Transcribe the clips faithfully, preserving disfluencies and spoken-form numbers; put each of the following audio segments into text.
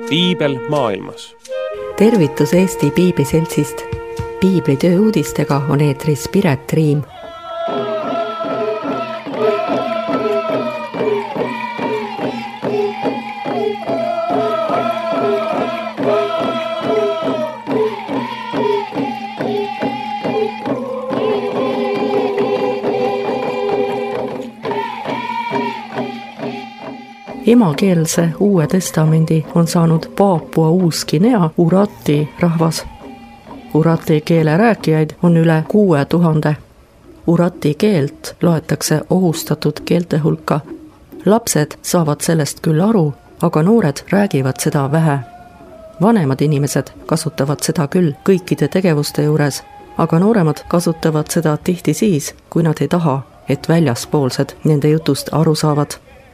piibel maailmas. Tervitus Eesti Piibliseltsist. Piiblitöö uudistega on eetris Piret Riim. Emakeelse Uue Testamendi on saanud Paapua Uus-Guinea Urati rahvas. Urati keele rääkijaid on üle kuue tuhande. Urati keelt loetakse ohustatud keelte hulka. Lapsed saavad sellest küll aru, aga noored räägivad seda vähe. Vanemad inimesed kasutavad seda küll kõikide tegevuste juures, aga nooremad kasutavad seda tihti siis, kui nad ei taha, et väljaspoolsed nende jutust aru saavad.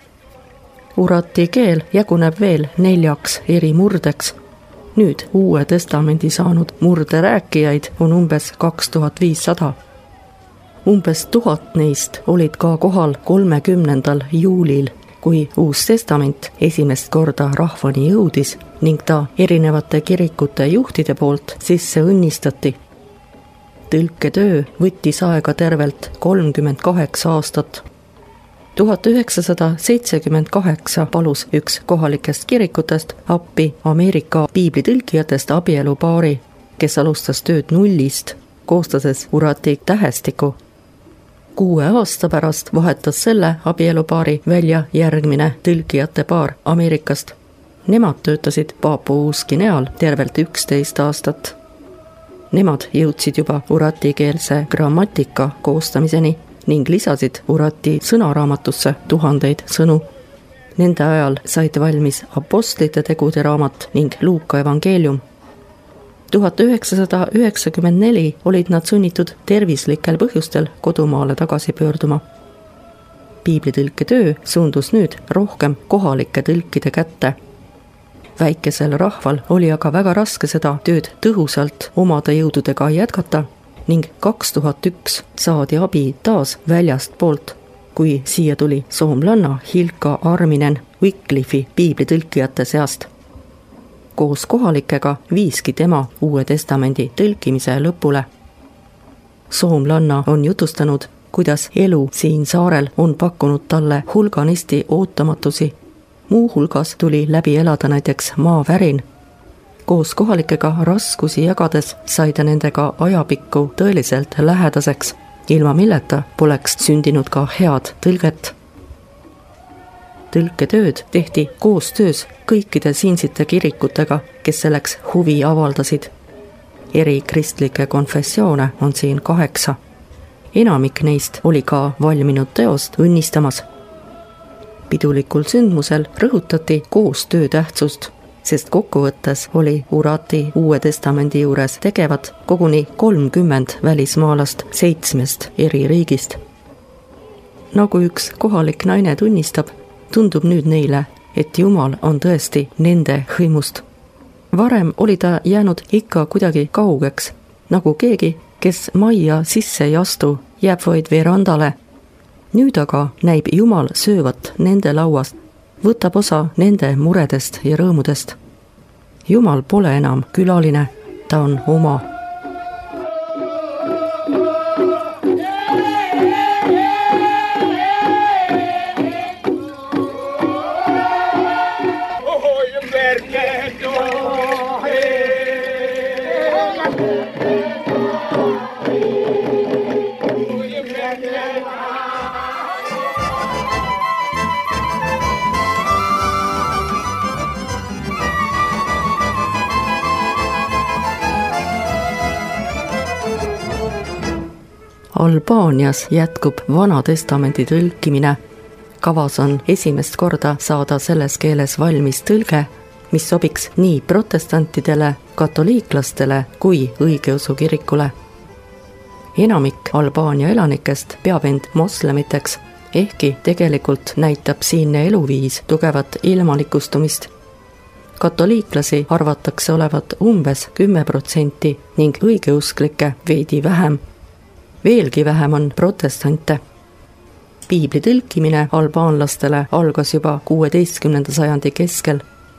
Urati keel jaguneb veel neljaks eri murdeks. Nüüd Uue Testamendi saanud murde rääkijaid on umbes kaks tuhat viissada. Umbes tuhat neist olid ka kohal kolmekümnendal juulil, kui Uus Testament esimest korda rahvani jõudis ning ta erinevate kirikute juhtide poolt sisse õnnistati. Tõlketöö võttis aega tervelt kolmkümmend kaheksa aastat. tuhat üheksasada seitsekümmend kaheksa palus üks kohalikest kirikutest appi Ameerika piiblitõlkijatest abielupaari, kes alustas tööd nullist, koostades Urati tähestiku. Kuue aasta pärast vahetas selle abielupaari välja järgmine tõlkijate paar Ameerikast. Nemad töötasid Paapua Uus-Guineal tervelt üksteist aastat. Nemad jõudsid juba uratikeelse grammatika koostamiseni ning lisasid Urati sõnaraamatusse tuhandeid sõnu. Nende ajal said valmis apostlite tegude raamat ning Luuka evangeelium. tuhat üheksasada üheksakümmend neli olid nad sunnitud tervislikel põhjustel kodumaale tagasi pöörduma. Piiblitõlke töö suundus nüüd rohkem kohalike tõlkide kätte. Väikesel rahval oli aga väga raske seda tööd tõhusalt omade jõududega jätkata ning kaks tuhat üks saadi abi taas väljast poolt, kui siia tuli soomlanna Hilka Arminen Wycliffi piiblitõlkijate seast. Koos kohalikega viiski tema Uue Testamendi tõlkimise lõpule. Soomlanna on jutustanud, kuidas elu siin saarel on pakkunud talle hulganisti ootamatusi. Muu hulgas tuli läbi elada näiteks maavärin. Koos kohalikega raskusi jagades sai ta nendega ajapikku tõeliselt lähedaseks, ilma milleta poleks sündinud ka head tõlget. Tõlketööd tehti koostöös kõikide siinsite kirikutega, kes selleks huvi avaldasid. Eri kristlike konfessioone on siin kaheksa. Enamik neist oli ka valminud teost õnnistamas. Pidulikul sündmusel rõhutati koostöö tähtsust, sest kokkuvõttes oli Urati Uue Testamendi juures tegevad koguni kolmkümmend välismaalast seitsmest eri riigist. Nagu üks kohalik naine tunnistab, tundub nüüd neile, et Jumal on tõesti nende hõimust. Varem oli ta jäänud ikka kuidagi kaugeks, nagu keegi, kes majja sisse ei astu, jääb vaid verandale. Nüüd aga näib Jumal söövat nende lauast, võtab osa nende muredest ja rõõmudest. Jumal pole enam külaline, ta on oma. Albaanias jätkub Vana Testamendi tõlkimine. Kavas on esimest korda saada selles keeles valmis tõlge, mis sobiks nii protestantidele, katoliiklastele kui õigeusu kirikule. Enamik Albaania elanikest peab end moslemiteks, ehkki tegelikult näitab siinne eluviis tugevat ilmalikustumist. Katoliiklasi arvatakse olevat umbes kümme protsenti ning õigeusklikke veidi vähem. Veelgi vähem on protestante. Piibli tõlkimine albaanlastele algas juba kuueteistkümnenda sajandi keskel.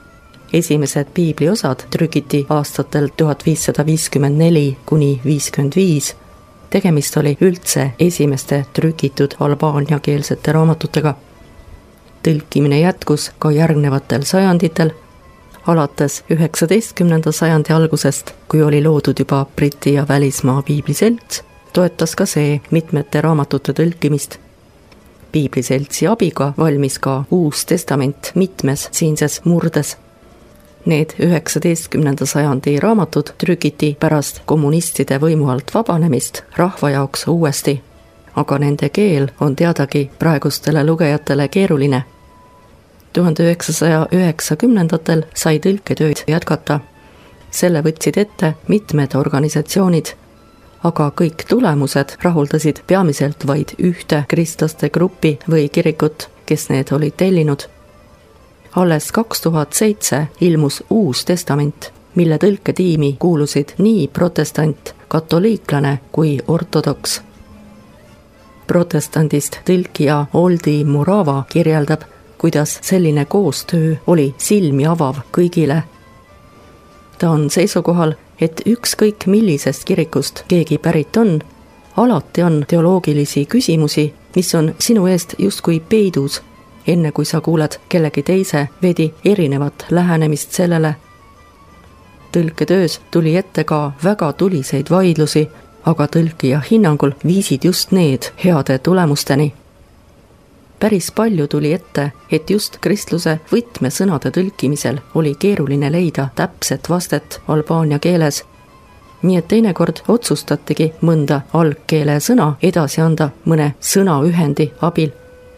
esimesed piibliosad trükiti aastatel tuhat viissada viiskümmend neli kuni viiskümmend viis. Tegemist oli üldse esimeste trükitud albaaniakeelsete raamatutega. Tõlkimine jätkus ka järgnevatel sajanditel, alates üheksateistkümnenda sajandi algusest, kui oli loodud juba Briti ja välismaa piibliselts, toetas ka see mitmete raamatute tõlkimist. Piibliseltsi abiga valmis ka Uus Testament mitmes siinses murdes. Need üheksateistkümnenda sajandi raamatud trükiti pärast kommunistide võimu alt vabanemist rahva jaoks uuesti, aga nende keel on teadagi praegustele lugejatele keeruline. tuhande üheksasaja üheksakümnendatel sai tõlketööd jätkata. Selle võtsid ette mitmed organisatsioonid, aga kõik tulemused rahuldasid peamiselt vaid ühte kristlaste gruppi või kirikut, kes need olid tellinud. Alles kaks tuhat seitse ilmus Uus Testament, mille tõlketiimi kuulusid nii protestant, katoliiklane kui ortodoks. Protestandist tõlkija Oldi Morava kirjeldab, kuidas selline koostöö oli silmi avav kõigile. Ta on seisukohal, et ükskõik millisest kirikust keegi pärit on, alati on teoloogilisi küsimusi, mis on sinu eest justkui peidus, enne kui sa kuuled kellegi teise veidi erinevat lähenemist sellele. Tõlketöös tuli ette ka väga tuliseid vaidlusi, aga tõlkija hinnangul viisid just need heade tulemusteni. Päris palju tuli ette, et just kristluse võtmesõnade tõlkimisel oli keeruline leida täpset vastet albaania keeles. Nii et teinekord otsustatigi mõnda algkeele sõna edasi anda mõne sõnaühendi abil.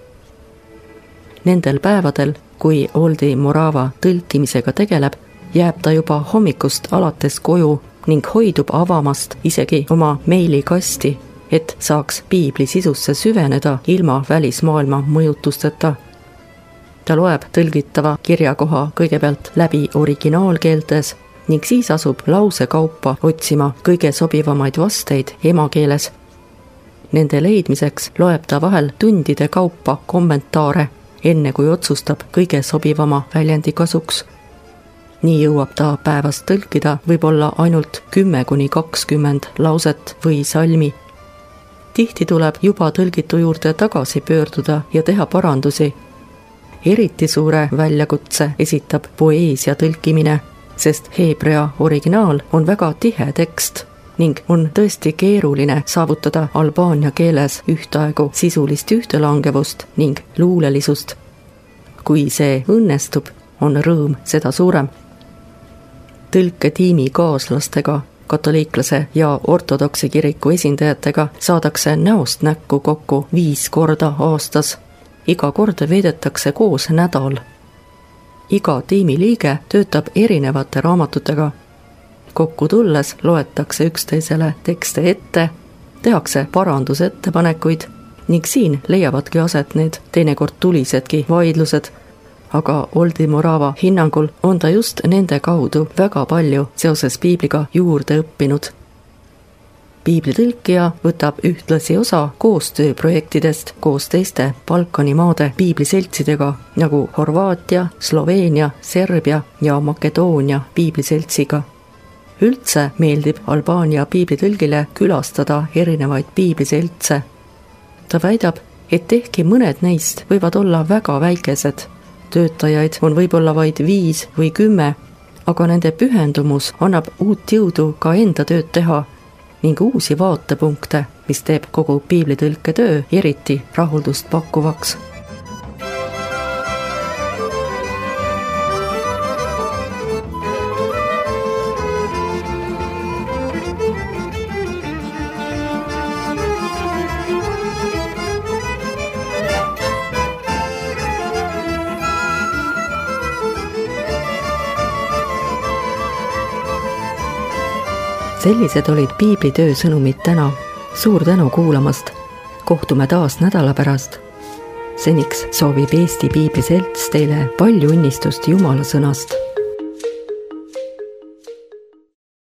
Nendel päevadel, kui Oldi Morava tõlkimisega tegeleb, jääb ta juba hommikust alates koju ning hoidub avamast isegi oma meilikasti, et saaks piibli sisusse süveneda ilma välismaailma mõjutusteta. Ta loeb tõlgitava kirjakoha kõigepealt läbi originaalkeeltes ning siis asub lause kaupa otsima kõige sobivamaid vasteid emakeeles. Nende leidmiseks loeb ta vahel tundide kaupa kommentaare, enne kui otsustab kõige sobivama väljendi kasuks. Nii jõuab ta päevast tõlkida võib-olla ainult kümme kuni kakskümmend lauset või salmi. Tihti tuleb juba tõlgitu juurde tagasi pöörduda ja teha parandusi. Eriti suure väljakutse esitab poeesia tõlkimine, sest heebrea originaal on väga tihe tekst ning on tõesti keeruline saavutada albaania keeles ühtaegu sisulist ühtelangevust ning luulelisust. Kui see õnnestub, on rõõm seda suurem. Tõlketiimi kaaslastega, katoliiklase ja ortodoksi kiriku esindajatega saadakse näost näkku kokku viis korda aastas. Iga kord veedetakse koos nädal. Iga tiimi liige töötab erinevate raamatutega. Kokku tulles loetakse üksteisele tekste ette, tehakse parandusettepanekuid ning siin leiavadki aset need teinekord tulisedki vaidlused, aga Oldi Morava hinnangul on ta just nende kaudu väga palju seoses piibliga juurde õppinud. Piiblitõlkija võtab ühtlasi osa koostööprojektidest koos teiste Balkani maade piibliseltsidega nagu Horvaatia, Sloveenia, Serbia ja Makedoonia piibliseltsiga. Üldse meeldib Albaania piiblitõlgile külastada erinevaid piibliseltse. Ta väidab, et ehkki mõned neist võivad olla väga väikesed, töötajaid on võib-olla vaid viis või kümme, aga nende pühendumus annab uut jõudu ka enda tööd teha ning uusi vaatepunkte, mis teeb kogu piiblitõlke töö eriti rahuldust pakkuvaks. Sellised olid piiblitöö sõnumid täna. Suur tänu kuulamast. Kohtume taas nädala pärast. Seniks soovib Eesti Piibliselts teile palju õnnistust Jumala sõnast.